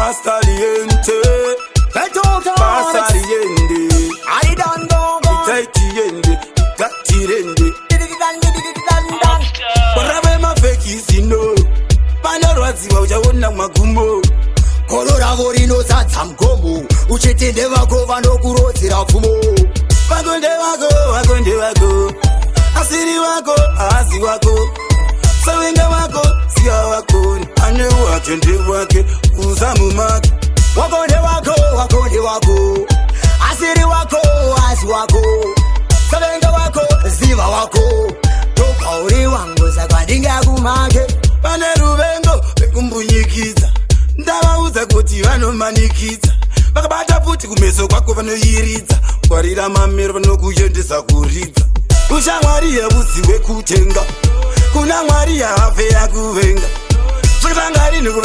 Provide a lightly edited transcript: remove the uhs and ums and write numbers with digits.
Pasaliente, Pasaliende, I don't know. Itaitiende, Itatirende, Barave mafekisino, Panorwaziwa uchaona magumo. Kolora vorino satsamgomo, uchitende vako vanokurodzera pfumo. Vagonde wako, asiri wako, asi wako, sawenga wako, siya wako, ane wake nde wake, uzamu make. Wakonde wako, asiri wako, asi wako, sawenga wako, ziva wako. Toka uri wangu sakandinga kumake. Pane ruvengo vekumbunyikiza, ndavauza kuti vanomanikidza. Vakabata futi kumeso kwako vanoyiridza, kwarira mamero vanokuendesa kuridza. Ushamwari yevuzi wekutenga, kuna mwari yafe yakuvenga. Zvakatangari